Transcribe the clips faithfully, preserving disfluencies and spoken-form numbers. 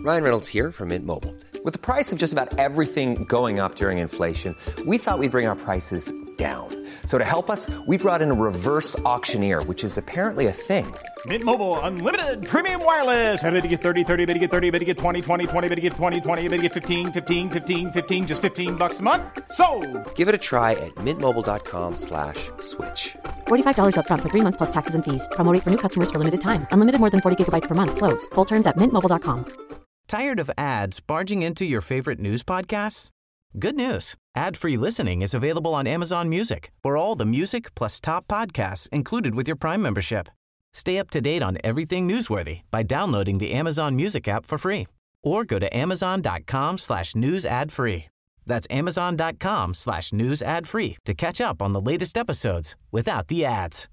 Ryan Reynolds here from Mint Mobile. With the price of just about everything going up during inflation, we thought we'd bring our prices down. So to help us, we brought in a reverse auctioneer, which is apparently a thing. Mint Mobile Unlimited Premium Wireless. How to get thirty, thirty, how to get thirty, how to get twenty, twenty, twenty, how to get twenty, twenty, how to get fifteen, fifteen, fifteen, fifteen, just fifteen bucks a month? Sold! Give it a try at mintmobile.com slash switch. forty-five dollars up front for three months plus taxes and fees. Promo rate for new customers for limited time. Unlimited more than forty gigabytes per month. Slows full terms at mint mobile dot com. Tired of ads barging into your favorite news podcasts? Good news. Ad-free listening is available on Amazon Music for all the music plus top podcasts included with your Prime membership. Stay up to date on everything newsworthy by downloading the Amazon Music app for free or go to amazon.com slash news ad free. That's amazon.com slash news ad free to catch up on the latest episodes without the ads.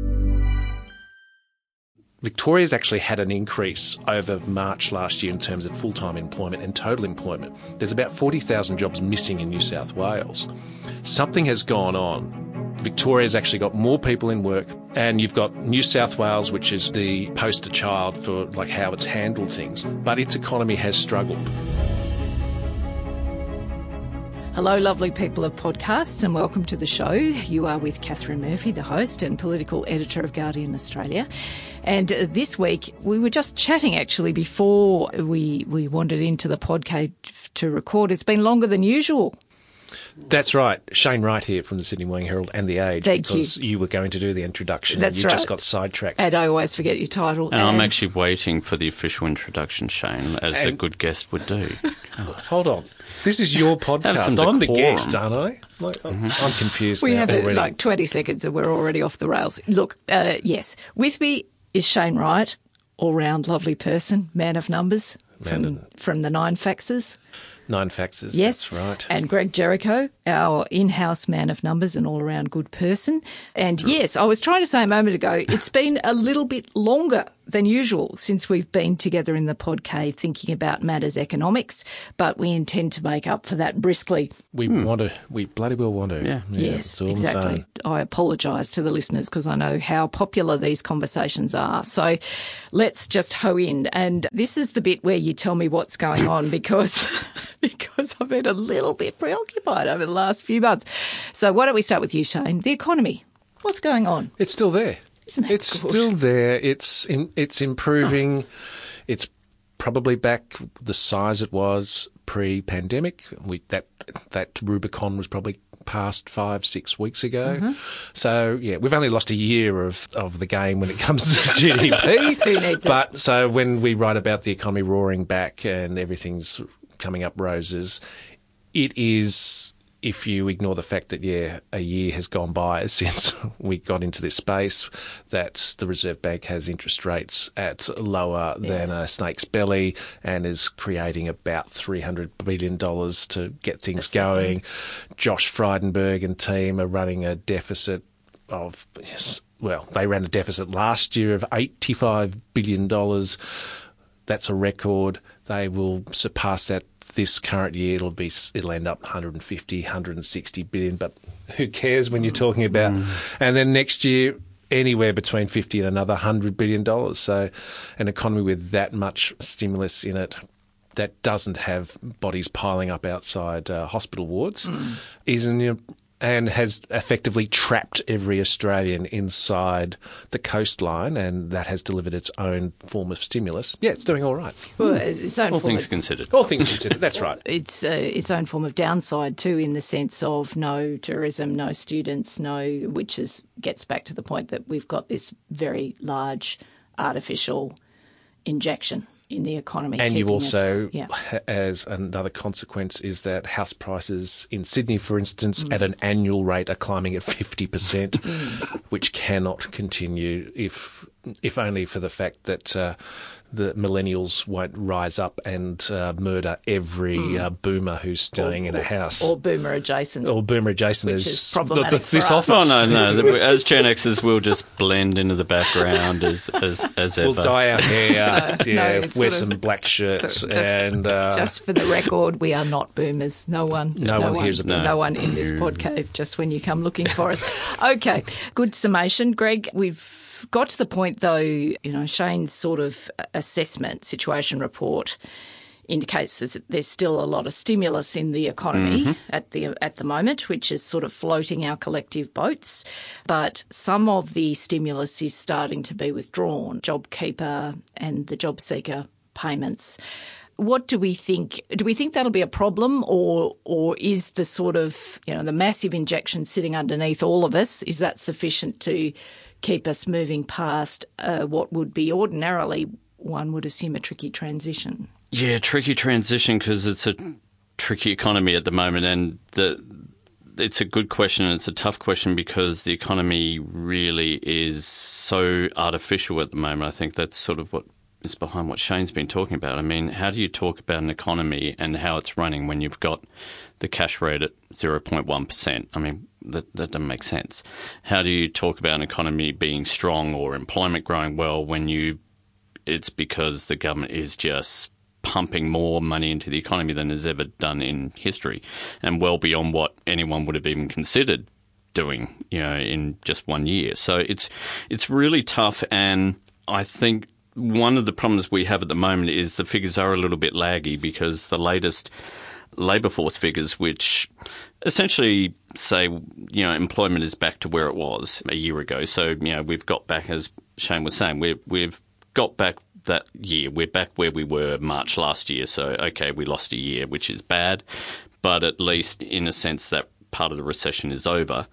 Victoria's actually had an increase over March last year in terms of full-time employment and total employment. There's about forty thousand jobs missing in New South Wales. Something has gone on. Victoria's actually got more people in work, and you've got New South Wales, which is the poster child for like how it's handled things, but its economy has struggled. Hello, lovely people of podcasts, and welcome to the show. You are with Catherine Murphy, the host and political editor of Guardian Australia. And uh, this week, we were just chatting actually before we, we wandered into the podcast to record. It's been longer than usual. That's right. Shane Wright here from the Sydney Morning Herald and The Age. Thank because you. you were going to do the introduction. That's and you right. just got sidetracked. And I always forget your title. And, and I'm actually waiting for the official introduction, Shane, as and a good guest would do. Hold on. This is your podcast. I'm the guest, aren't I? Like, mm-hmm. I'm confused We now have already. like twenty seconds and we're already off the rails. Look, uh, yes, with me is Shane Wright, all-round lovely person, man of numbers from, of... from the Nine Faxes. Nine Faxes, yes, that's right. And Greg Jericho, our in-house man of numbers and all-around good person. And yes, I was trying to say a moment ago, it's been a little bit longer than usual since we've been together in the pod cave thinking about matters economics, but we intend to make up for that briskly. We hmm. want to. We bloody well want to. Yeah. yeah yes, exactly. I apologise to the listeners because I know how popular these conversations are. So let's just hoe in. And this is the bit where you tell me what's going on because, because I've been a little bit preoccupied over the last few months. So why don't we start with you, Shane? The economy. What's going on? It's still there. Isn't that it's good? still there. It's in, it's improving. Oh. It's probably back the size it was pre-pandemic. We that that Rubicon was probably past five, six weeks ago. Mm-hmm. So yeah, we've only lost a year of, of the game when it comes to G D P. Who needs but it? So when we write about the economy roaring back and everything's coming up roses, it is. If you ignore the fact that, yeah, a year has gone by since we got into this space, that the Reserve Bank has interest rates at lower yeah. than a snake's belly and is creating about three hundred billion dollars to get things That's going. Second. Josh Frydenberg and team are running a deficit of, well, they ran a deficit last year of eighty-five billion dollars. That's a record. They will surpass that this current year. It'll be it'll end up one hundred fifty, one hundred sixty billion, but who cares when you're talking about mm. and then next year anywhere between fifty and another one hundred billion dollars. So an economy with that much stimulus in it that doesn't have bodies piling up outside uh, hospital wards mm. is an and has effectively trapped every Australian inside the coastline, and that has delivered its own form of stimulus. Yeah, it's doing all right. Well, its own all form things of, considered. All things considered, that's right. It's uh, its own form of downside too, in the sense of no tourism, no students, no, which is gets back to the point that we've got this very large artificial injection in the economy. And you also, us, yeah. as another consequence, is that house prices in Sydney, for instance, mm. at an annual rate are climbing at fifty percent, mm. which cannot continue if if only for the fact that uh, the millennials won't rise up and uh, murder every mm. uh, boomer who's staying or, in a house. Or boomer adjacent. Or boomer adjacent which is, is problematic the, the, this for us. office. Oh, no, no. The, as Gen Xers, we'll just blend into the background as, as, as ever. We'll dye our hair, uh, yeah, no, wear some of, black shirts. Just, and uh, just for the record, we are not boomers. No one. No, no one, one hears about No, no one in this pod cave, just when you come looking for us. Okay, good summation. Greg, we've got to the point, though, you know, Shane's sort of assessment, situation report indicates that there's still a lot of stimulus in the economy mm-hmm. at the at the moment, which is sort of floating our collective boats. But some of the stimulus is starting to be withdrawn, JobKeeper and the JobSeeker payments. What do we think? Do we think that'll be a problem, or or is the sort of, you know, the massive injection sitting underneath all of us, is that sufficient to keep us moving past uh, what would be ordinarily, one would assume, a tricky transition? Yeah, tricky transition because it's a tricky economy at the moment, and the it's a good question and it's a tough question because the economy really is so artificial at the moment. I think that's sort of what is behind what Shane's been talking about. I mean, how do you talk about an economy and how it's running when you've got the cash rate at zero point one percent? I mean, that, that doesn't make sense. How do you talk about an economy being strong or employment growing well when you it's because the government is just pumping more money into the economy than has ever done in history, and well beyond what anyone would have even considered doing, you know, in just one year. So it's it's really tough, and I think one of the problems we have at the moment is the figures are a little bit laggy because the latest labour force figures, which essentially say, you know, employment is back to where it was a year ago. So, you know, we've got back, as Shane was saying, we've, we've got back that year. We're back where we were March last year. So, okay, we lost a year, which is bad, but at least in a sense that part of the recession is over.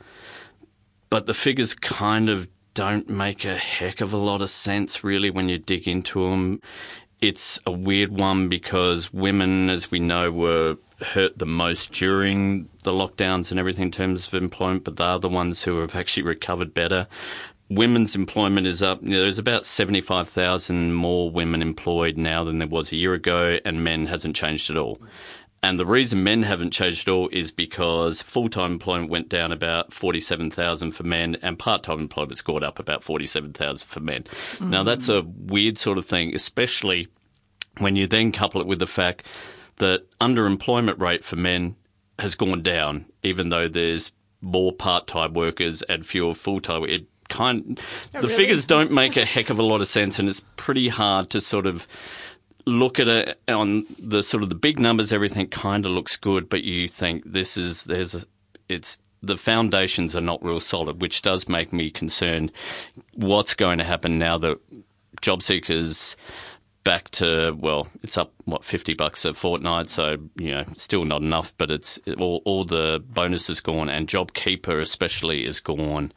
But the figures kind of don't make a heck of a lot of sense, really, when you dig into them. It's a weird one because women, as we know, were hurt the most during the lockdowns and everything in terms of employment, but they're the ones who have actually recovered better. Women's employment is up. You know, there's about seventy-five thousand more women employed now than there was a year ago, and men hasn't changed at all. And the reason men haven't changed at all is because full-time employment went down about forty-seven thousand for men and part-time employment scored up about forty-seven thousand for men. Mm-hmm. Now, that's a weird sort of thing, especially when you then couple it with the fact that underemployment rate for men has gone down, even though there's more part-time workers and fewer full-time. It kind oh, the really? Figures don't make a heck of a lot of sense, and it's pretty hard to sort of look at it on the sort of the big numbers. Everything kind of looks good, but you think this is there's a, it's the foundations are not real solid, which does make me concerned. What's going to happen now that job seekers back to, well, it's up what fifty bucks a fortnight, so you know still not enough, but it's it, all all the bonuses gone, and JobKeeper especially is gone.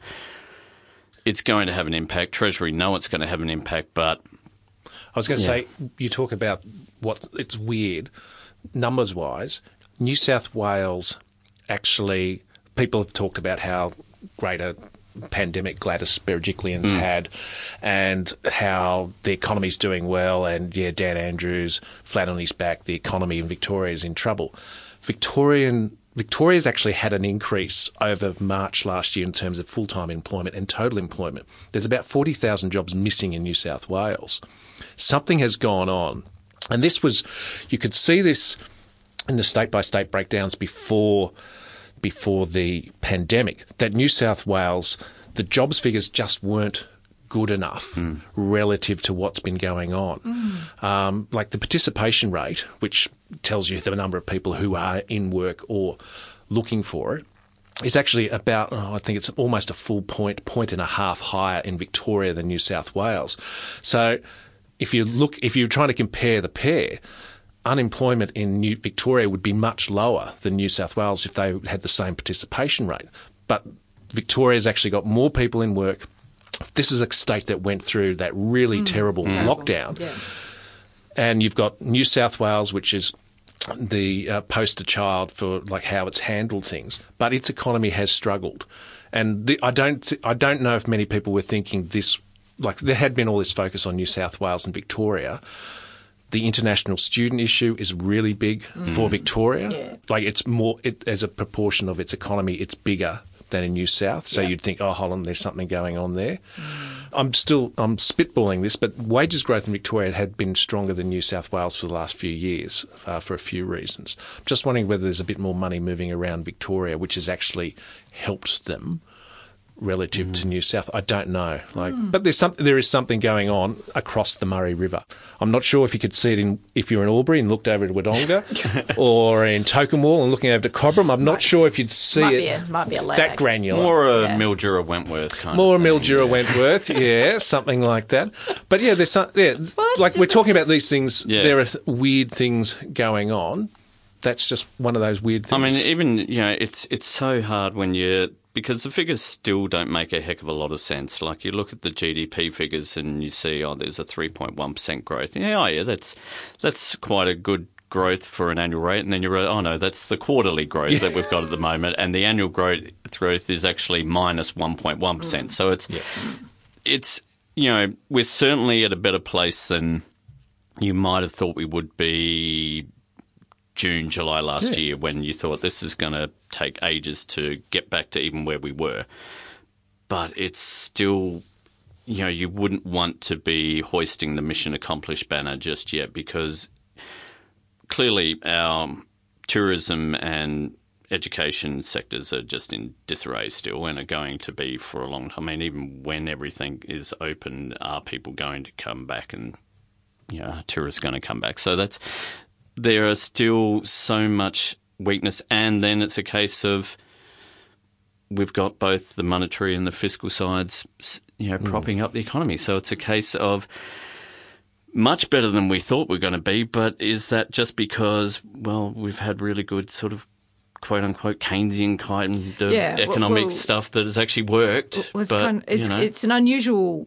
It's going to have an impact. Treasury know it's going to have an impact, but I was going to yeah. say, you talk about what it's weird, numbers-wise. New South Wales actually, people have talked about how great a pandemic Gladys Berejiklian's mm. had and how the economy's doing well, and, yeah, Dan Andrews, flat on his back, the economy in Victoria is in trouble. Victorian Victoria's actually had an increase over March last year in terms of full-time employment and total employment. There's about forty thousand jobs missing in New South Wales. Something has gone on. And this was, you could see this in the state-by-state breakdowns before before the pandemic, that New South Wales, the jobs figures just weren't good enough mm. relative to what's been going on. Mm. Um, like the participation rate, which tells you the number of people who are in work or looking for it, is actually about, oh, I think it's almost a full point, point and a half higher in Victoria than New South Wales. So if you look, if you're trying to compare the pair, unemployment in New Victoria would be much lower than New South Wales if they had the same participation rate. But Victoria's actually got more people in work. This is a state that went through that really mm. terrible mm. lockdown. Yeah. And you've got New South Wales, which is the uh, poster child for like how it's handled things, but its economy has struggled. And the, I don't, th- I don't know if many people were thinking this. Like there had been all this focus on New South Wales and Victoria. The international student issue is really big mm. for Victoria. Yeah. Like it's more it, as a proportion of its economy, it's bigger than in New South. So yeah. you'd think, oh, Holland, there's something going on there. Mm. I'm still, I'm spitballing this, but wages growth in Victoria had been stronger than New South Wales for the last few years uh, for a few reasons. I'm just wondering whether there's a bit more money moving around Victoria, which has actually helped them relative Mm. to New South. I don't know. Like, but there's some, there is something going on across the Murray River. I'm not sure if you could see it in if you're in Albury and looked over to Wodonga, or in Tokemwall and looking over to Cobram. I'm not sure if you'd see Might it be a, might be a lag. that granular. More a Yeah. Mildura Wentworth kind More of thing. Mildura Wentworth, yeah, something like that. But yeah, there's some, yeah, that's like we're different. talking about these things. Yeah. There are th- weird things going on. That's just one of those weird I things. mean, even, you know, it's it's so hard when you because the figures still don't make a heck of a lot of sense. Like, you look at the G D P figures and you see, oh, there's a three point one percent growth. Yeah, oh, yeah, that's that's quite a good growth for an annual rate. And then you're, oh, no, that's the quarterly growth yeah. that we've got at the moment. And the annual growth growth is actually minus one point one percent. Mm. So it's, yeah. it's, you know, we're certainly at a better place than you might have thought we would be June, July last yeah. year, when you thought this is going to take ages to get back to even where we were. But it's still, you know, you wouldn't want to be hoisting the mission accomplished banner just yet, because clearly our tourism and education sectors are just in disarray still, and are going to be for a long time. I mean, even when everything is open, are people going to come back, and, you know, are tourists going to come back? So that's... There are still so much weakness, and then it's a case of we've got both the monetary and the fiscal sides, you know, propping mm. up the economy. So it's a case of much better than we thought we were going to be, but is that just because, well, we've had really good sort of quote-unquote Keynesian kind of yeah, economic well, stuff that has actually worked? Well, it's, but, kind of, it's, you know. it's an unusual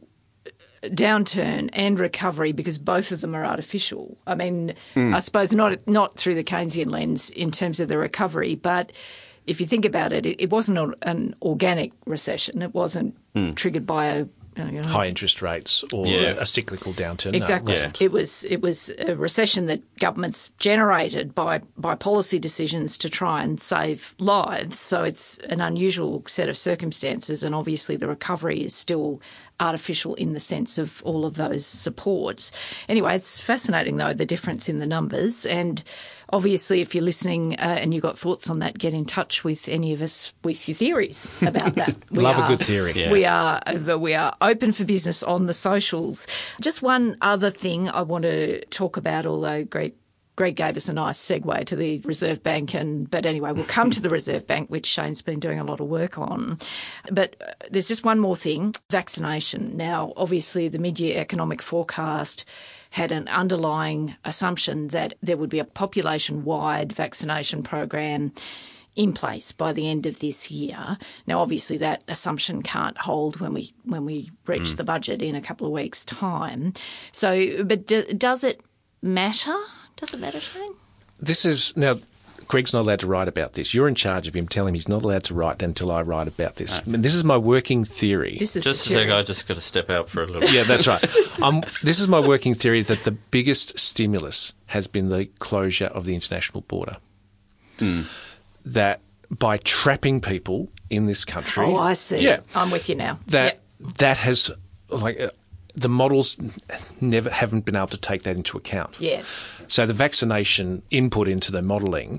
downturn and recovery because both of them are artificial. I mean, mm. I suppose not not through the Keynesian lens in terms of the recovery, but if you think about it, it, it wasn't an organic recession. It wasn't mm. triggered by a you know, high interest rates or yes. a cyclical downturn. Exactly. No, yeah. It was it was a recession that governments generated by by policy decisions to try and save lives. So it's an unusual set of circumstances, and obviously the recovery is still artificial in the sense of all of those supports. Anyway, it's fascinating, though, the difference in the numbers. And obviously, if you're listening uh, and you've got thoughts on that, get in touch with any of us with your theories about that. We Love are, a good theory. Yeah. We are we are open for business on the socials. Just one other thing I want to talk about, although Greg Greg gave us a nice segue to the Reserve Bank, and but anyway, we'll come to the Reserve Bank, which Shane's been doing a lot of work on. But uh, there's just one more thing, vaccination. Now, obviously, the mid-year economic forecast had an underlying assumption that there would be a population-wide vaccination program in place by the end of this year. Now, obviously, that assumption can't hold when we when we reach mm. the budget in a couple of weeks' time. So, but do, does it matter? Does it matter, Shane? This is now. Greg's not allowed to write about this. You're in charge of him. Tell him he's not allowed to write until I write about this. No. I mean, this is my working theory. This is just a second. I just got to step out for a little. Yeah, that's right. um, this is my working theory that the biggest stimulus has been the closure of the international border. Mm. That by trapping people in this country. Oh, I see. Yeah, I'm with you now. That yep. that has like. Uh, the models never haven't been able to take that into account. Yes. So the vaccination input into the modelling,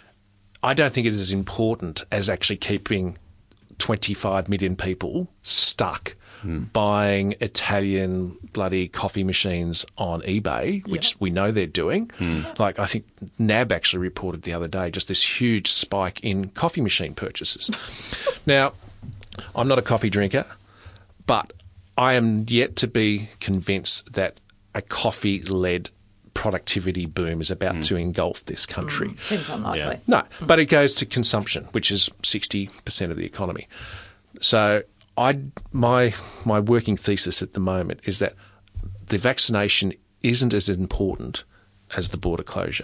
I don't think it is as important as actually keeping twenty-five million people stuck mm. buying Italian bloody coffee machines on eBay, which yep. we know they're doing. Mm. Like I think N A B actually reported the other day just this huge spike in coffee machine purchases. Now, I'm not a coffee drinker, but I am yet to be convinced that a coffee-led productivity boom is about mm. to engulf this country. Mm. Seems unlikely. Yeah. No, mm. but it goes to consumption, which is sixty percent of the economy. So I, my my working thesis at the moment is that the vaccination isn't as important as the border closure,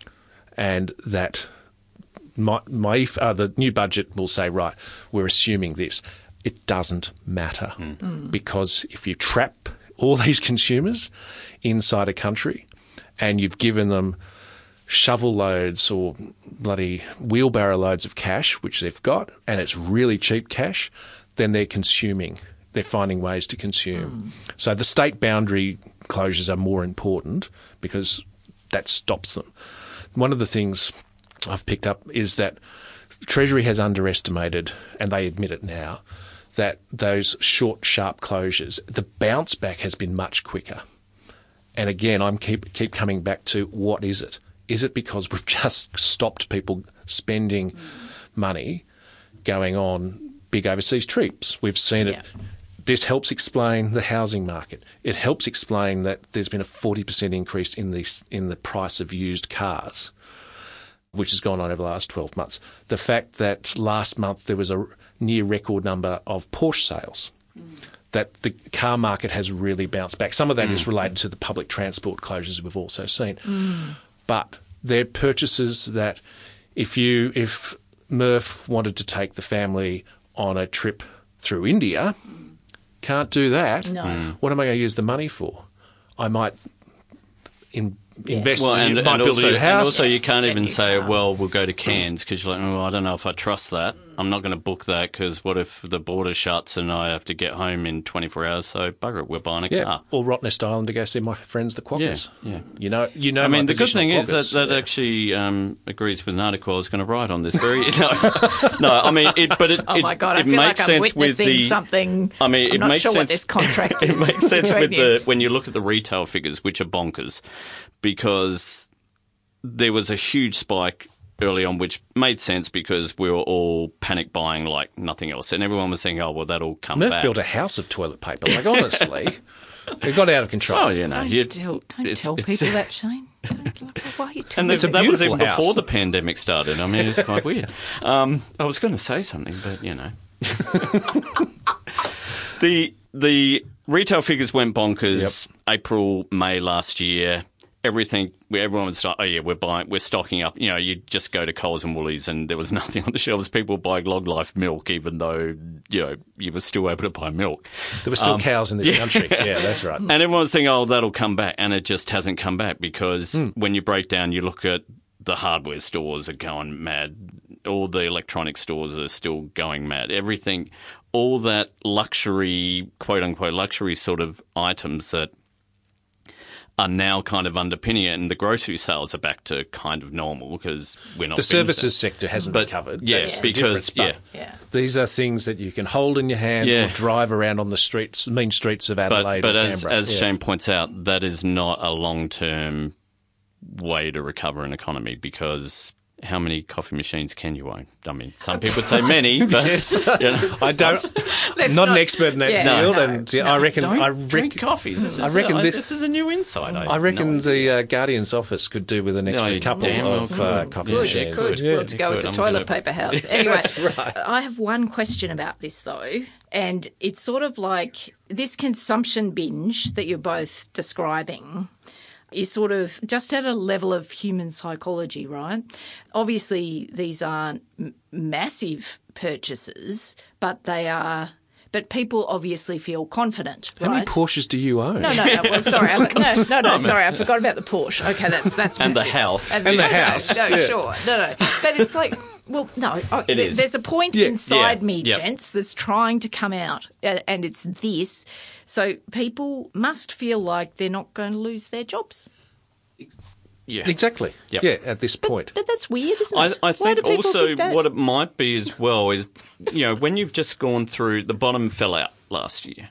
and that my, my uh, the new budget will say, right, we're assuming this. It doesn't matter mm. Mm. because if you trap all these consumers inside a country and you've given them shovel loads or bloody wheelbarrow loads of cash, which they've got, and it's really cheap cash, then they're consuming. They're finding ways to consume. Mm. So the state boundary closures are more important because that stops them. One of the things I've picked up is that the Treasury has underestimated, and they admit it now, that those short, sharp closures, the bounce back has been much quicker. And again, I'm keep keep coming back to what is it? Is it because we've just stopped people spending mm. money going on big overseas trips? We've seen it. Yeah. This helps explain the housing market. It helps explain that there's been a forty percent increase in the in the price of used cars, which has gone on over the last twelve months. The fact that last month there was a near record number of Porsche sales, mm. that the car market has really bounced back. Some of that mm. is related to the public transport closures we've also seen. Mm. But they're purchases that if you if Murph wanted to take the family on a trip through India, can't do that. No. Mm. What am I going to use the money for? I might in, yeah. invest well, in and, might and build also, a new house. And also you can't even say, can't. well, we'll go to Cairns, because you're like, oh, I don't know if I trust that. I'm not going to book that because what if the border shuts and I have to get home in twenty-four hours? So bugger it, we're buying a yeah. car. Or Rottnest Island to go see my friends, the Quokkas. Yeah, yeah. You know, you know. I mean, my the good thing is that that yeah. actually um, agrees with an article I was going to write on this. Very no, no. I mean, it, but it. Oh my God! it, I it feel makes like I'm sense with witnessing the, something. I mean, I'm it not makes sure sense. what this contract is. It makes sense with you. the when you look at the retail figures, which are bonkers, because there was a huge spike early on, which made sense because we were all panic buying like nothing else, and everyone was thinking, "Oh, well, that'll come Murph back." built a house of toilet paper. Like honestly, it got out of control. Oh, you know, Don't, you, tell, don't it's, tell it's, people that, Shane. Don't, like, why are you telling And them? that, that was even house. before the pandemic started. I mean, it's quite weird. Um, I was going to say something, but you know, the the retail figures went bonkers. Yep. April, May last year. Everything, everyone would start, oh yeah, we're buying, we're stocking up. You know, you just go to Coles and Woolies and there was nothing on the shelves. People were buying Long Life milk, even though, you know, you were still able to buy milk. There were still um, cows in this yeah. country. Yeah, that's right. And everyone's thinking, oh, that'll come back. And it just hasn't come back because mm. when you break down, you look at the hardware stores are going mad. All the electronic stores are still going mad. Everything, all that luxury, quote unquote, luxury sort of items that are now kind of underpinning it, and the grocery sales are back to kind of normal because we're not. The services sector hasn't but, recovered. Yes, yeah, because yeah. yeah, these are things that you can hold in your hand yeah. or drive around on the streets, mean streets of Adelaide. But, but or as Canberra. as yeah. Shane points out, that is not a long term way to recover an economy because. How many coffee machines can you own? I mean, some people would say many, but yes. you know. I don't. not, not an expert in that yeah, field, no, and no, I reckon. Don't I drink reckon coffee. This is, I reckon a, this, this is a new insight. I, I reckon no the uh, Guardian's office could do with an extra No, couple damn well of could. uh, coffee Good, machines. you could. Yeah. Well, to go with could. the I'm toilet gonna- paper house. Yeah, Anyway, that's right. I have one question about this, though, and it's sort of like this consumption binge that you're both describing is sort of just at a level of human psychology, right? Obviously, these aren't m- massive purchases, but they are. But people obviously feel confident, How right? many Porsches do you own? No, no, no. Well, sorry, I, no, no, no. Sorry, I forgot about the Porsche. Okay, that's that's And the massive. house. And the no, house. No, no, Yeah. sure, no, no. But it's like, well, no. I, It there- is. There's a point Yeah, inside yeah, me, yep. gents, that's trying to come out, and, and it's this. So people must feel like they're not going to lose their jobs. Yeah. Exactly. Yep. Yeah, at this point. But that's weird, isn't I, it? I Why think do people also think that? what it might be as well is, you know, when you've just gone through, the bottom fell out last year,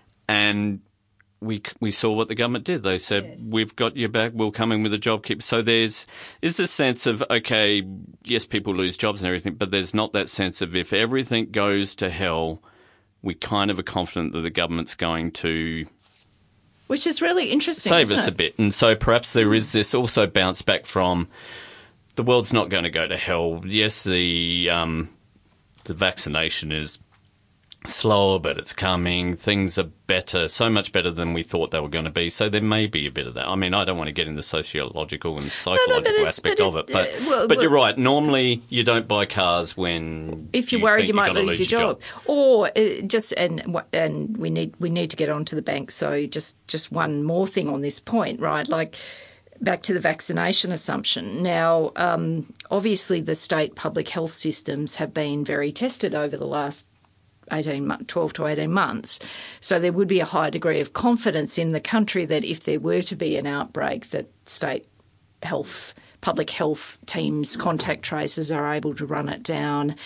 and we we saw what the government did. They said, Yes. we've got your back, we'll come in with a job keep. So there's is this sense of, okay, yes, people lose jobs and everything, but there's not that sense of if everything goes to hell, we kind of are confident that the government's going to Which is really interesting. save isn't us it? a bit. And so perhaps there is this also bounce back from the world's not going to go to hell. Yes, the um, the vaccination is slower, but it's coming. Things are better, so much better than we thought they were going to be. So there may be a bit of that. I mean, I don't want to get into the sociological and psychological it's- aspect but of it- it, but uh, well, but you're well- right. Normally, you don't buy cars when If you're you worried think you you're might gonna lose your job, or uh, just and and we need we need to get on to the bank. So just just one more thing on this point, right? Like back to the vaccination assumption. Now, um, obviously, the state public health systems have been very tested over the last eighteen, twelve to eighteen months. So there would be a high degree of confidence in the country that if there were to be an outbreak, that state health, public health teams, contact tracers are able to run it down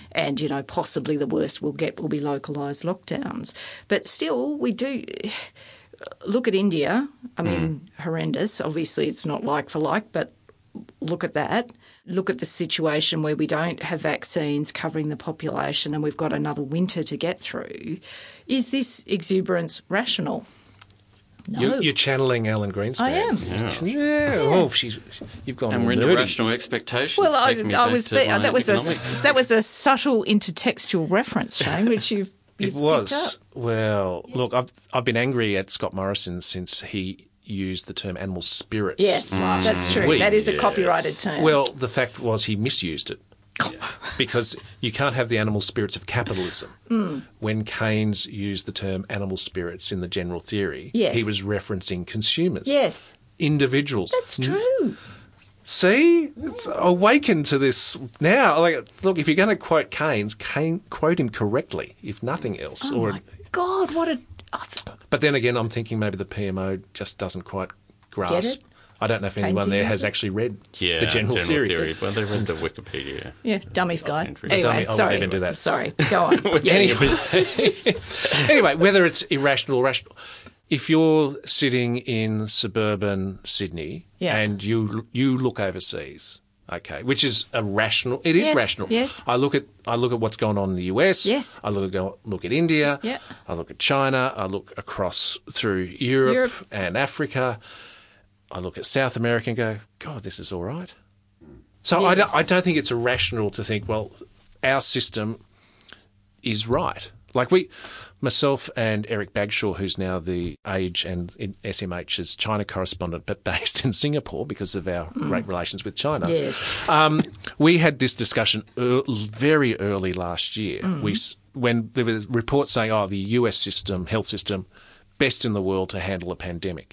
and, you know, possibly the worst we'll get will be localised lockdowns. But still, we do... Look at India. I mean, mm. horrendous. Obviously, it's not like for like, but look at that. Look at the situation where we don't have vaccines covering the population and we've got another winter to get through. Is this exuberance rational? No. You're, you're channeling Alan Greenspan. I am. Yeah. yeah. Oh, she's, you've gone. And we're in nerdy. irrational expectations. Well, I, I was. Be, that was a that was a subtle intertextual reference, Shane, which you've. It was. Well, look, I've I've been angry at Scott Morrison since he used the term animal spirits. Yes, last that's true. week. That is a Yes. copyrighted term. Well, the fact was he misused it. Because you can't have the animal spirits of capitalism. Mm. When Keynes used the term animal spirits in the general theory, Yes. he was referencing consumers. Yes. Individuals. That's true. See? It's awakened to this now. Like, look, if you're going to quote Keynes, Keynes, quote him correctly, if nothing else. Oh, or, my God, what a... But then again, I'm thinking maybe the P M O just doesn't quite grasp. it? I don't know if anyone there has Keynesianism? actually read Yeah, the general, theory. Well, they read the Wikipedia. Yeah, Dummy's Guide. Entry. Anyway, Dummy- I sorry. won't even do that. Sorry, go on. Yeah. Anyway, anyway, whether it's irrational or rational, if you're sitting in suburban Sydney Yeah. and you you look overseas, okay, which is a rational, it is Yes, rational. yes. I look at I look at what's going on in the U S. Yes. I look at go- look at India. Yeah. I look at China. I look across through Europe, Europe. and Africa. I look at South America and go, God, this is all right. So I, don't, Yes. I don't think it's irrational to think, well, our system is right. Like we, myself and Eric Bagshaw, who's now the Age and S M H's China correspondent, but based in Singapore because of our Mm. great relations with China. Yes. Um, we had this discussion ear very early last year. Mm. We s- when there were reports saying, oh, the U S system, health system, best in the world to handle a pandemic.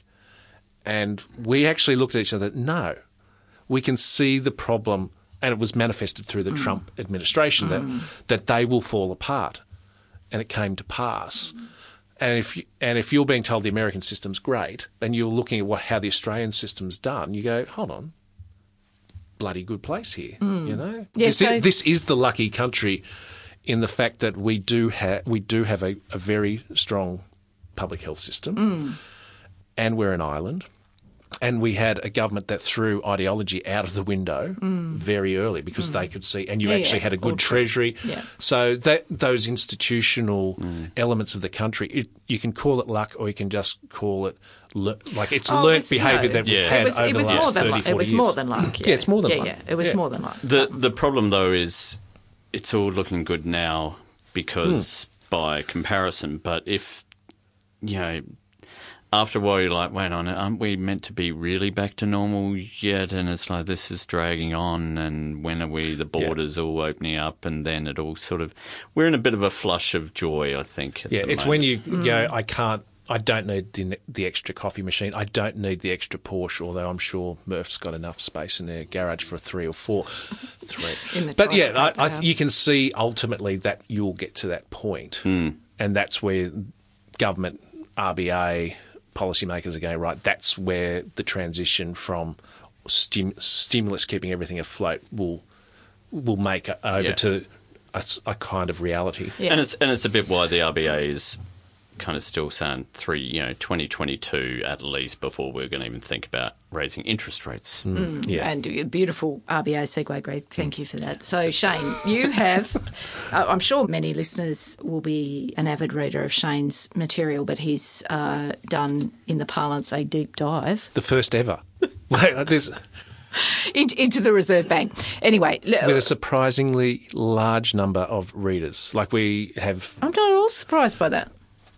And we actually looked at each other, no, we can see the problem, and it was manifested through the Mm. Trump administration, that, that they will fall apart. And it came to pass. And if you, and if you're being told the American system's great, and you're looking at what how the Australian system's done, you go, hold on, bloody good place here, you know? Yeah, this, so- is, this is the lucky country in the fact that we do, ha- we do have a, a very strong public health system, and we're an island. And we had a government that threw ideology out of the window very early because they could see, and you Yeah, actually yeah, had a all good true. treasury. Yeah. So that those institutional elements of the country, it, you can call it luck, or you can just call it le- like it's Oh, it learnt was- behaviour no. that we've Yeah. had It was, over it was the more last than thirty, luck. forty It was years. more than luck. Yeah, Yeah, it's more than yeah, luck. Yeah, it was Yeah. more than luck. The the problem though is it's all looking good now because by comparison. But if you know, after a while you're like, wait on it, aren't we meant to be really back to normal yet? And it's like this is dragging on, and when are we? The borders all opening up, and then it all sort of we're in a bit of a flush of joy, I think. At Yeah, the it's when moment. you go, I can't, I don't need the, the extra coffee machine. I don't need the extra Porsche, although I'm sure Murph's got enough space in their garage for a three or four. Three. In the but trunk, yeah, I, I, yeah. you can see ultimately that you'll get to that point. And that's where government, R B A, policymakers are going, right, that's where the transition from stim- stimulus keeping everything afloat will will make it over Yeah. to a, s- a kind of reality. Yeah. And it's and it's a bit why the R B A is kind of still saying three, you know, twenty twenty-two at least before we're going to even think about raising interest rates. Yeah. And a beautiful R B A segue, Greg. Thank you for that. So, Shane, you have, uh, I'm sure many listeners will be an avid reader of Shane's material, but he's uh, done, in the parlance, a deep dive The first ever. Like, there's- into, into the Reserve Bank. Anyway, l- with a surprisingly large number of readers. Like we have I'm not at all surprised by that.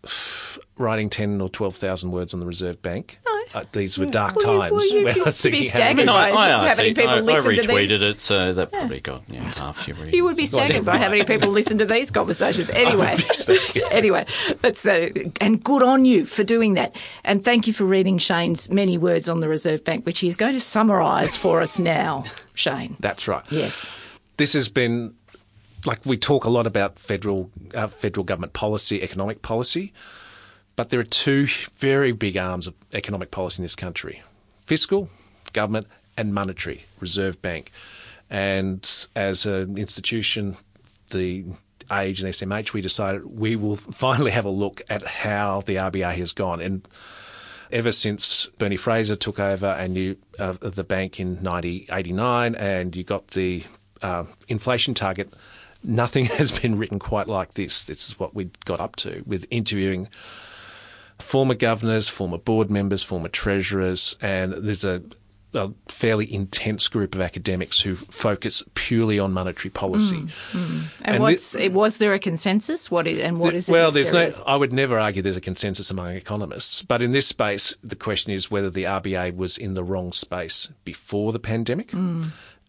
writing ten or twelve thousand words on the Reserve Bank. No. Uh, these were dark Well, you- times. well, you- when I was you'd be thinking, staggered how many- by- I, how many I, people I, listen I to retweeted these? it, so that probably got yeah, half your readers. You would be staggered by how many people listen to these conversations. Anyway, anyway, that's uh, and good on you for doing that. And thank you for reading Shane's many words on the Reserve Bank, which he's going to summarise for us now, Shane. That's right. Yes. This has been, like we talk a lot about federal uh, federal government policy, economic policy, but there are two very big arms of economic policy in this country: fiscal, government, and monetary, Reserve Bank. And as an institution the Age and S M H, we decided we will finally have a look at how the R B A has gone. And ever since Bernie Fraser took over and you uh, the bank in nineteen eighty-nine, and you got the uh, inflation target, nothing has been written quite like this. This is what we got up to with interviewing former governors, former board members, former treasurers, and there's a a fairly intense group of academics who focus purely on monetary policy. Mm, mm. And, and what's, this, was there a consensus? What is, and what the, is it? Well, there's there no. is? I would never argue there's a consensus among economists, but in this space, the question is whether the R B A was in the wrong space before the pandemic, Mm.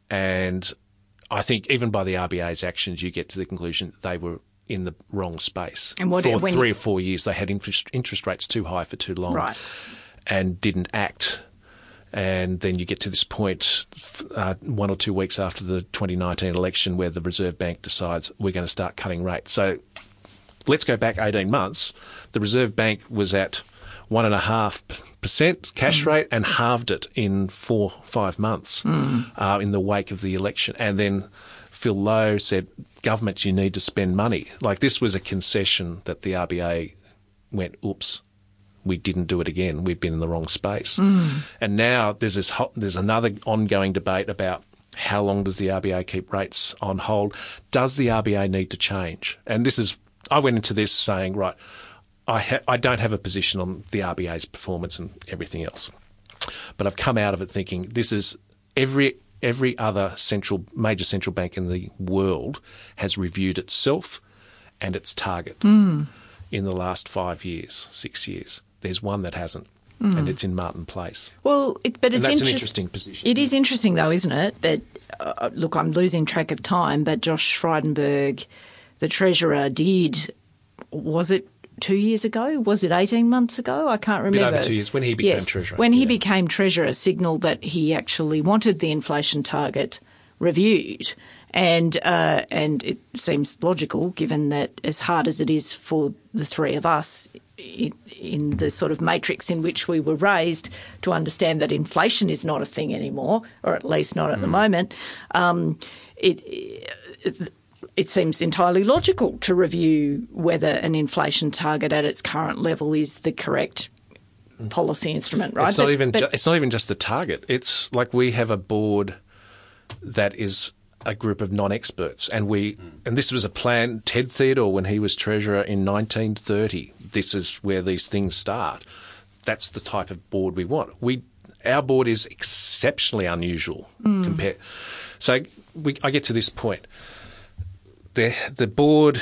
and I think even by the R B A's actions, you get to the conclusion they were in the wrong space. And what- for when three you- or four years, they had interest, interest rates too high for too long, Right. and didn't act. And then you get to this point uh, one or two weeks after the twenty nineteen election where the Reserve Bank decides we're going to start cutting rates. So let's go back eighteen months. The Reserve Bank was at one point five percent cash mm. rate and halved it in four, five months mm. uh, in the wake of the election. And then Phil Lowe said, governments, you need to spend money. Like, this was a concession that the R B A went, oops, we didn't do it again. We've been in the wrong space. Mm. And now there's this hot, there's another ongoing debate about how long does the R B A keep rates on hold? Does the R B A need to change? And this is, I went into this saying, right, I ha- I don't have a position on the R B A's performance and everything else, but I've come out of it thinking this is every every other central major central bank in the world has reviewed itself and its target mm. in the last five years, six years. There's one that hasn't, mm. and it's in Martin Place. Well, it, but it's and that's interest- an interesting position. It is interesting, though, isn't it? That uh, look, I'm losing track of time, but Josh Frydenberg, the Treasurer, did was it two years ago? Was it eighteen months ago? I can't remember. A bit over two years when he became yes, Treasurer. When he yeah. became Treasurer, signalled that he actually wanted the inflation target reviewed. And uh, and it seems logical, given that as hard as it is for the three of us in, in the sort of matrix in which we were raised to understand that inflation is not a thing anymore, or at least not at mm. the moment, um, it, it it seems entirely logical to review whether an inflation target at its current level is the correct policy instrument, right? It's not but, even but, ju- it's not even just the target. It's like we have a board that is a group of non-experts, and we and this was a plan. Ted Theodore, when he was treasurer in nineteen thirty, this is where these things start. That's the type of board we want. We our board is exceptionally unusual mm. compared. So we, I get to this point. The the board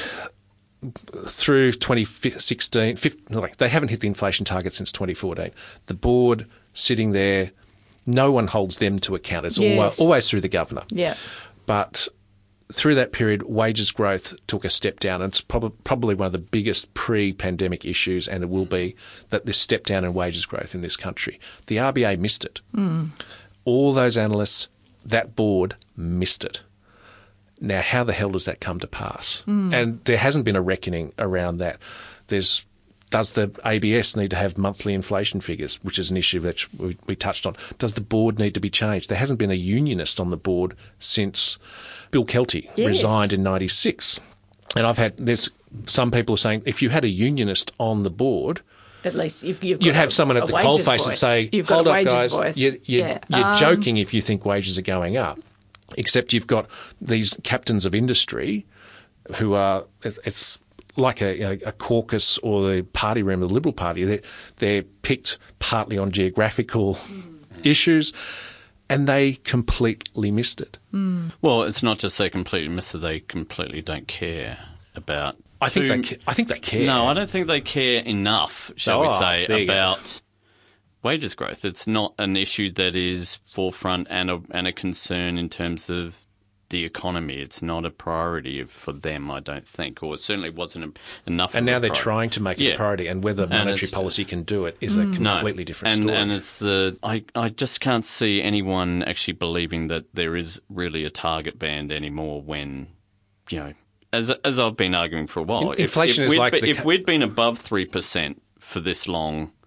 through twenty sixteen, fifteen, like they haven't hit the inflation target since twenty fourteen. The board sitting there, no one holds them to account. It's yes. always, always through the governor. Yeah. But through that period, wages growth took a step down. And it's prob- probably one of the biggest pre-pandemic issues, and it will be that this step down in wages growth in this country. The R B A missed it. Mm. All those analysts, that board missed it. Now, how the hell does that come to pass? Mm. And there hasn't been a reckoning around that. There's Does the A B S need to have monthly inflation figures, which is an issue that we, we touched on? Does the board need to be changed? There hasn't been a unionist on the board since Bill Kelty yes. resigned in ninety-six. And I've had, there's some people saying if you had a unionist on the board, at least if you've got you'd have a, someone at a the coalface voice. and say, you've got hold a up, wages guys, voice. you're, you're, yeah. you're um, joking if you think wages are going up. Except you've got these captains of industry who are, it's like a, a caucus or the party room of the Liberal Party. They're, they're picked partly on geographical mm. issues, and they completely missed it. Mm. Well, it's not just they completely missed it, they completely don't care about... I think, two... they, I think they care. No, I don't think they care enough, shall oh, we say, about... Go. Wages growth. It's not an issue that is forefront and a, and a concern in terms of the economy. It's not a priority for them, I don't think, or it certainly wasn't enough. And of now a they're priority. trying to make it yeah. a priority, and whether monetary policy can do it is mm. a completely no. different and, story. And it's the I, I just can't see anyone actually believing that there is really a target band anymore when, you know, as as I've been arguing for a while, In, inflation if, if is like be, the, if we'd been above three percent for this long,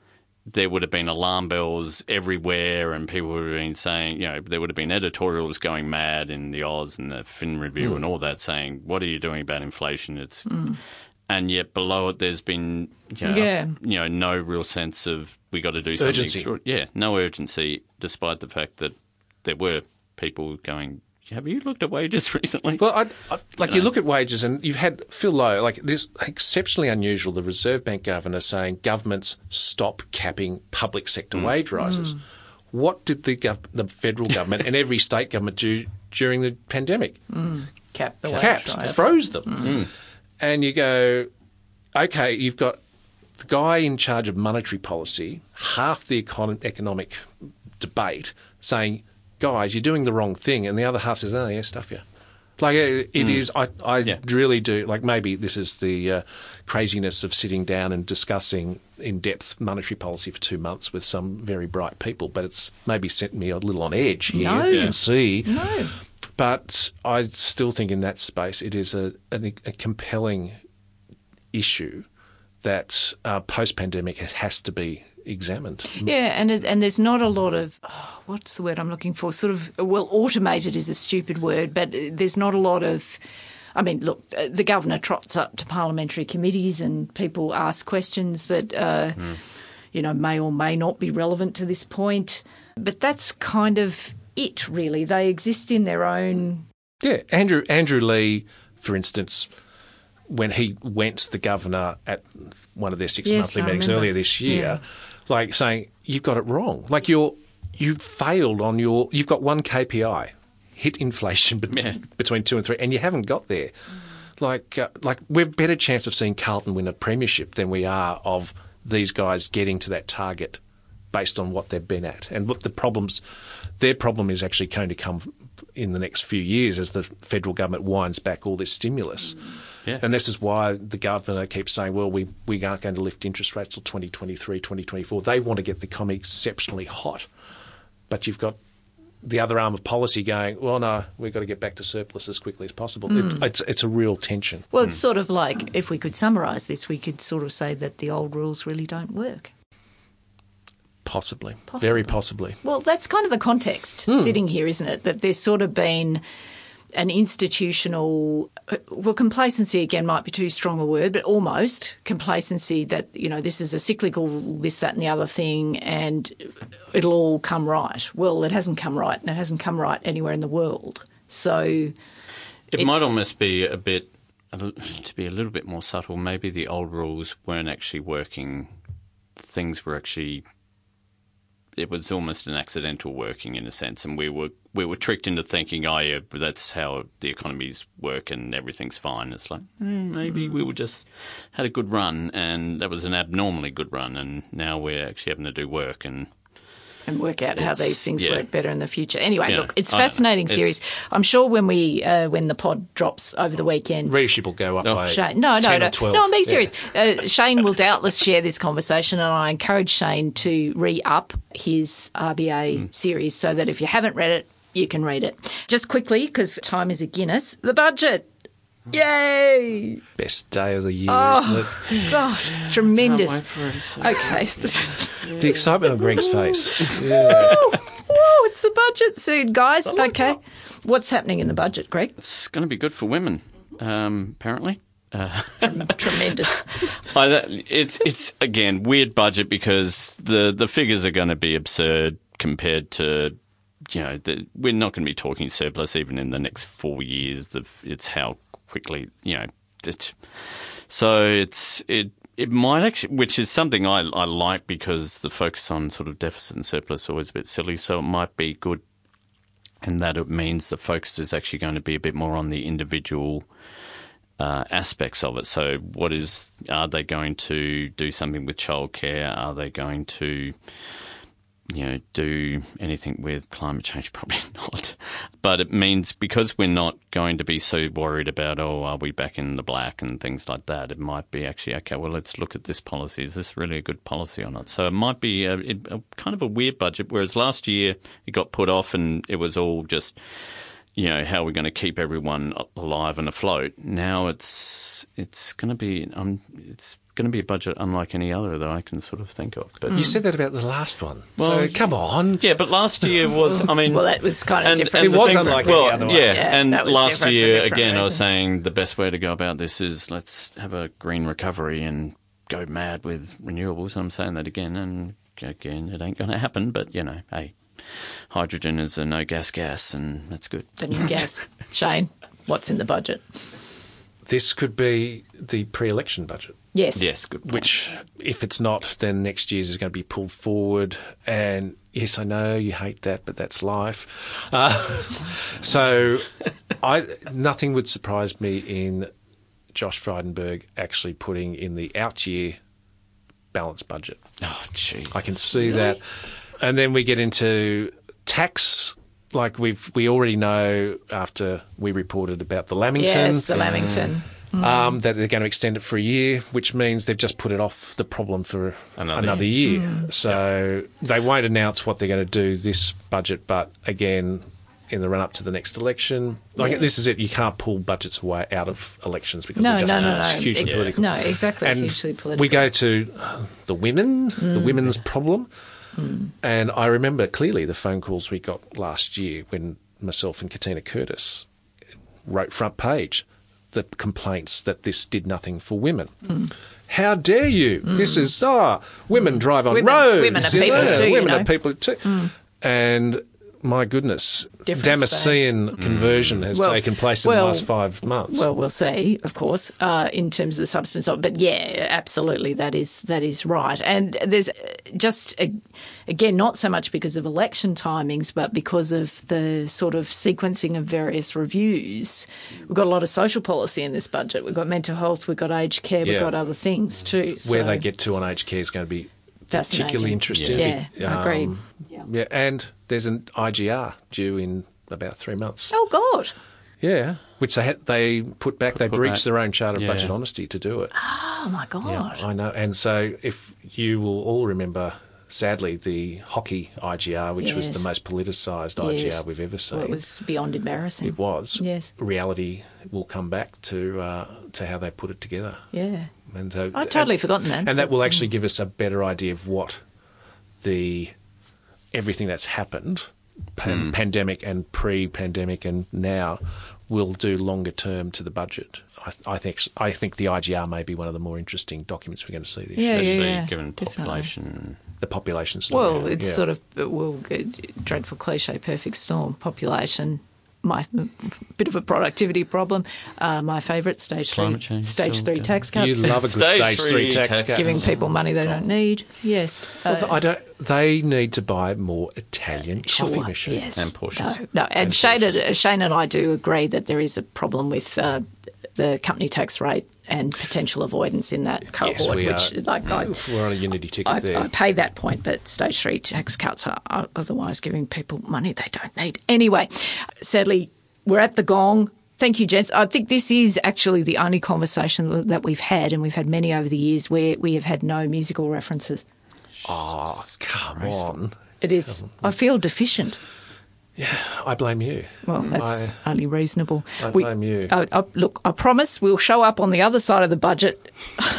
there would have been alarm bells everywhere, and people would have been saying, you know, there would have been editorials going mad in the Oz and the Fin Review mm. and all that, saying, "What are you doing about inflation?" It's mm. and yet below it, there's been you know, yeah. you know no real sense of we got to do something. Urgency. Short. Yeah, no urgency, despite the fact that there were people going, "Have you looked at wages recently?" Well, I, I, like you, you know. know. look at wages, and you've had Phil Lowe, like this exceptionally unusual, the Reserve Bank governor saying governments stop capping public sector mm. wage rises. Mm. What did the gov- the federal government and every state government do during the pandemic? Mm. Cap the wage Capped, rise. froze them. Mm. And you go, okay, you've got the guy in charge of monetary policy, half the econ- economic debate, saying, guys, you're doing the wrong thing, and the other half says, oh, yeah, stuff you. Like, it, it mm. is, I, I yeah. really do, like, maybe this is the uh, craziness of sitting down and discussing in-depth monetary policy for two months with some very bright people, but it's maybe sent me a little on edge here. No. You can see. No. But I still think in that space it is a, a, a compelling issue that uh, post-pandemic has, has to be examined. Yeah, and it, and there's not a lot of, oh, what's the word I'm looking for, sort of, well, automated is a stupid word, but there's not a lot of, I mean, look, the governor trots up to parliamentary committees and people ask questions that, uh, mm. you know, may or may not be relevant to this point, but that's kind of it, really. They exist in their own... Yeah, Andrew Andrew Leigh, for instance, when he went the governor at one of their six yes, monthly I meetings remember. earlier this year, yeah. like saying, you've got it wrong. Like you're, you've failed on your... You've got one K P I, hit inflation be- yeah. between two and three, and you haven't got there. Mm. Like, uh, like we've better chance of seeing Carlton win a premiership than we are of these guys getting to that target based on what they've been at. And what the problems... Their problem is actually going to come in the next few years as the federal government winds back all this stimulus. Yeah. And this is why the governor keeps saying, well, we, we aren't going to lift interest rates till twenty twenty-three, twenty twenty-four. They want to get the economy exceptionally hot. But you've got the other arm of policy going, well, no, we've got to get back to surplus as quickly as possible. Mm. It, it's, it's a real tension. Well, it's mm. sort of like, if we could summarise this, we could sort of say that the old rules really don't work. Possibly. possibly. Very possibly. Well, that's kind of the context mm. sitting here, isn't it? That there's sort of been an institutional, well, complacency again might be too strong a word, but almost complacency that, you know, this is a cyclical this, that and the other thing and it'll all come right. Well, it hasn't come right and it hasn't come right anywhere in the world. So it might almost be a bit, to be a little bit more subtle, maybe the old rules weren't actually working. Things were actually... It was almost an accidental working in a sense, and we were we were tricked into thinking, oh yeah, but that's how the economies work and everything's fine. It's like mm, maybe we were just had a good run, and that was an abnormally good run, and now we're actually having to do work and and work out how these things yeah. work better in the future. Anyway, yeah, look, it's a fascinating series. I'm sure when we uh, when the pod drops over the weekend, readership will go up oh. by Shane, no, no, ten no, or twelve. no. I'm being serious. Yeah. Uh, Shane will doubtless share this conversation, and I encourage Shane to re-up his R B A mm. series so that if you haven't read it, you can read it. Just quickly, because time is a Guinness. The budget. Yay! Best day of the year, oh, isn't it? Gosh, tremendous. Okay. The excitement on Greg's face. Yeah. Woo, woo, it's the budget soon, guys. Okay. What's happening in the budget, Greg? It's going to be good for women, um, apparently. Uh, Tremendous. I, it's, it's, again, weird budget because the, the figures are going to be absurd compared to... You know, the, we're not going to be talking surplus even in the next four years. The, it's how quickly, you know. It, so it's it it might actually, which is something I, I like because the focus on sort of deficit and surplus is always a bit silly. So it might be good in that it means the focus is actually going to be a bit more on the individual uh, aspects of it. So what is, are they going to do something with childcare? Are they going to... you know, do anything with climate change? Probably not. But it means because we're not going to be so worried about, oh, are we back in the black and things like that, it might be actually, okay, well, let's look at this policy. Is this really a good policy or not? So it might be a, a kind of a weird budget, whereas last year it got put off and it was all just, you know, how are we going to keep everyone alive and afloat? Now it's it's going to be, um, it's going to be a budget unlike any other that I can sort of think of. But You said that about the last one. Well, so come on. yeah, but last year was, I mean... Well, that was kind of and, different. and It the was thing- unlike well, any other one. Yeah, Yeah, and that was last different for year, different again, I was reasons. saying the best way to go about this is let's have a green recovery and go mad with renewables. And I'm saying that again, and again, it ain't going to happen, but, you know, hey, hydrogen is a no-gas gas, and that's good. The new gas. Shane, what's in the budget? This could be the pre-election budget. Yes. Yes, good point. Which, if it's not, then next year's is going to be pulled forward. And yes, I know you hate that, but that's life. Uh, so, I nothing would surprise me in Josh Frydenberg actually putting in the out year balanced budget. Oh, jeez. I can see that. And then we get into tax. Like we've we already know after we reported about the Lamington. Yes, the Lamington. Um, that they're going to extend it for a year, which means they've just put it off the problem for Another another, year. year. So they won't announce what they're going to do this budget, but again, in the run up to the next election, like Yeah. this is it. You can't pull budgets away out of elections because No, they're just no, no, it's no. hugely Ex- political. No, exactly. And hugely political. we go to uh, the women, the women's problem, and I remember clearly the phone calls we got last year when myself and Katina Curtis wrote front page the complaints that this did nothing for women. How dare you? This is, ah, women drive on Women- roads. women are you people know, too, you Women know. are people too. And my goodness, Different Damascene conversion has Well- taken place in well- the last five months. Well, we'll see, of course, uh, in terms of the substance of it. But yeah, absolutely, that is that is right. And there's uh, just uh, again not so much because of election timings, but because of the sort of sequencing of various reviews. We've got a lot of social policy in this budget. We've got mental health. We've got aged care. We've Yeah. got other things too. Where So, they get to on aged care is going to be Fascinating. particularly interesting. Yeah, yeah, agreed. Yeah. Yeah, and there's an I G R due in about three months. Oh God! Yeah, which they had, they put back. They Put breached back. their own charter Yeah. of budget honesty to do it. Oh my God! I know. And so if you will all remember, sadly, the hockey I G R, which was Yes. the most politicised I G R Yes. we've ever seen. Well, it was beyond embarrassing. It was. Yes. Reality will come back to uh, to how they put it together. Yeah. And so, I'd totally and, forgotten that. And that will That's, actually give us a better idea of what the everything that's happened, pan- pandemic and pre-pandemic and now, will do longer term to the budget. I, I think I think the I G R may be one of the more interesting documents we're going to see this Yeah, year. Especially yeah, given definitely. population. The population Well, story. it's Yeah. sort of, well, uh, dreadful cliche, perfect storm, population, my bit of a productivity problem. Uh, my favourite, stage Climate three, change, stage still three going. tax cuts. You love a good Stage stage, three three tax tax cut. Giving people money they don't need. Yes. Well, Uh, I don't. They need to buy more Italian coffee Sure, machines. yes. And Porsches. No, no. And, Shane, and, Shane and I do agree that there is a problem with uh, the company tax rate and potential avoidance in that cohort, Yes, we which, are. like, I, We're on a unity ticket I, there. I pay that point, but stage three tax cuts are, are otherwise giving people money they don't need. Anyway, sadly, we're at the gong. Thank you, gents. I think this is actually the only conversation that we've had, and we've had many over the years, where we have had no musical references. Oh, come on. It is. I feel deficient. I blame you. Well, that's I- only reasonable. I blame you. I, I, look, I promise we'll show up on the other side of the budget.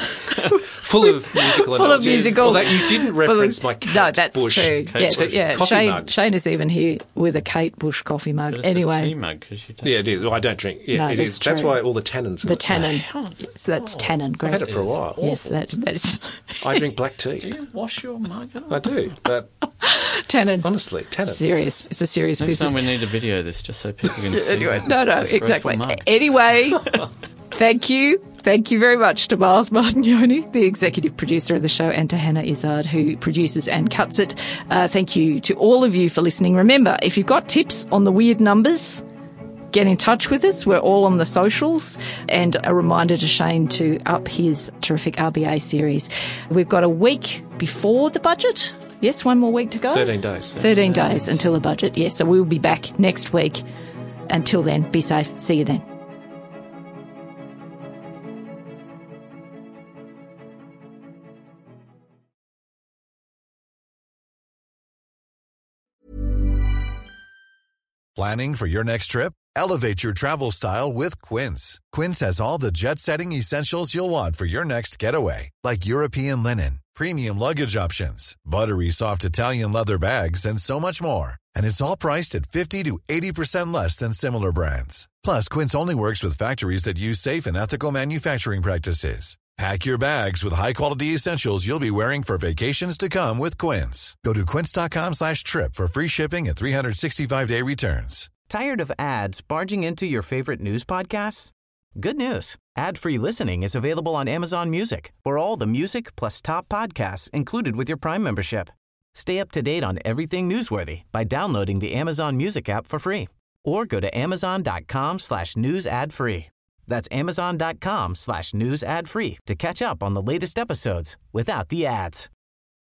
Full of musical Full of analogies. musical. Well, that, you didn't full of- reference my Kate No, that's Bush true. Yes, tea- yeah. coffee Shane, mug. Shane is even here with a Kate Bush coffee mug. But it's Anyway, a tea mug 'cause you don't- Yeah, it is. Well, I don't drink. Yeah, No, it that's is. That's true. why all the tannins. the tannin. So that's tannin. Great. I've had it for a while. Yes, that that is I drink black tea. Do you wash your mug? up? I do, but tannin. honestly, tannin. Serious. It's a serious Next business. time we need to video this just so people can see. Anyway, the no, no, disgraceful exactly. mug. Anyway, thank you. Thank you very much to Miles Martignoni, the executive producer of the show, and to Hannah Izzard, who produces and cuts it. Uh, thank you to all of you for listening. Remember, if you've got tips on the weird numbers, get in touch with us. We're all on the socials. And a reminder to Shane to up his terrific R B A series. We've got a week before the budget. Yes, one more week to go. Thirteen days. thirteen days until the budget, yes. So we'll be back next week. Until then, be safe. See you then. Planning for your next trip? Elevate your travel style with Quince. Quince has all the jet-setting essentials you'll want for your next getaway, like European linen, premium luggage options, buttery soft Italian leather bags, and so much more. And it's all priced at fifty to eighty percent less than similar brands. Plus, Quince only works with factories that use safe and ethical manufacturing practices. Pack your bags with high-quality essentials you'll be wearing for vacations to come with Quince. Go to quince.com slash trip for free shipping and three sixty-five day returns. Tired of ads barging into your favorite news podcasts? Good news. Ad-free listening is available on Amazon Music for all the music plus top podcasts included with your Prime membership. Stay up to date on everything newsworthy by downloading the Amazon Music app for free or go to amazon.com slash news ad free. That's amazon.com slash news ad free to catch up on the latest episodes without the ads.